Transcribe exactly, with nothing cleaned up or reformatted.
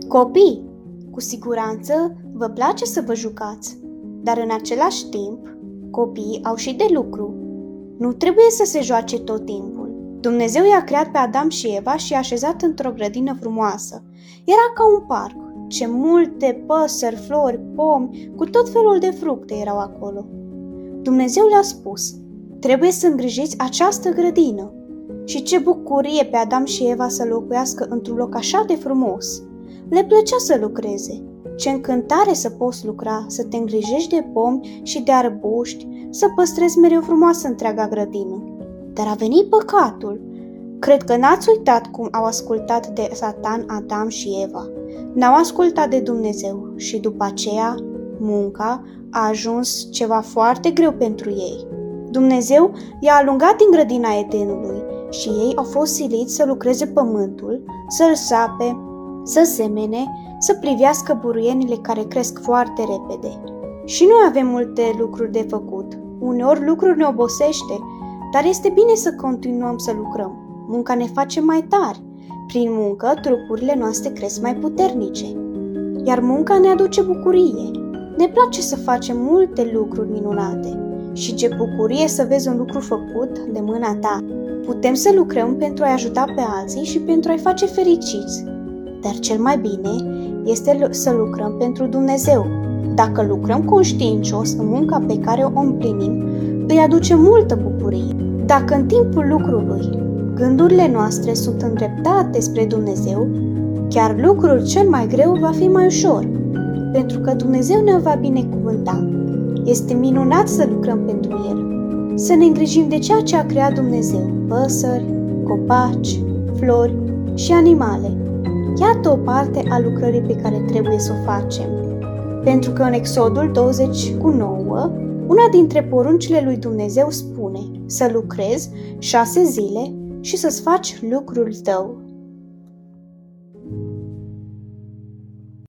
Copii, cu siguranță vă place să vă jucați, dar în același timp, copiii au și de lucru. Nu trebuie să se joace tot timpul. Dumnezeu i-a creat pe Adam și Eva și i-a așezat într-o grădină frumoasă. Era ca un parc. Ce multe păsări, flori, pomi, cu tot felul de fructe erau acolo. Dumnezeu le-a spus: trebuie să îngrijiți această grădină. Și ce bucurie pe Adam și Eva să locuiască într-un loc așa de frumos! Le plăcea să lucreze. Ce încântare să poți lucra, să te îngrijești de pomi și de arbuști, să păstrezi mereu frumoasă întreaga grădină. Dar a venit păcatul. Cred că n-ați uitat cum au ascultat de Satan Adam și Eva. N-au ascultat de Dumnezeu și după aceea munca a ajuns ceva foarte greu pentru ei. Dumnezeu i-a alungat din grădina Edenului și ei au fost siliți să lucreze pământul, să-l sape, să semene, să privească buruienile care cresc foarte repede. Și noi avem multe lucruri de făcut. Uneori lucruri ne obosește, dar este bine să continuăm să lucrăm. Munca ne face mai tari. Prin muncă, trupurile noastre cresc mai puternice. Iar munca ne aduce bucurie. Ne place să facem multe lucruri minunate. Și ce bucurie să vezi un lucru făcut de mâna ta. Putem să lucrăm pentru a-i ajuta pe alții și pentru a-i face fericiți. Dar cel mai bine este să lucrăm pentru Dumnezeu. Dacă lucrăm conștiincios în munca pe care o împlinim, îi aduce multă bucurie. Dacă în timpul lucrului gândurile noastre sunt îndreptate spre Dumnezeu, chiar lucrul cel mai greu va fi mai ușor, pentru că Dumnezeu ne va binecuvânta. Este minunat să lucrăm pentru El, să ne îngrijim de ceea ce a creat Dumnezeu, păsări, copaci, flori și animale. Iată o parte a lucrării pe care trebuie să o facem. Pentru că în Exodul douăzeci cu nouă, una dintre poruncile lui Dumnezeu spune să lucrezi șase zile și să-ți faci lucrul tău.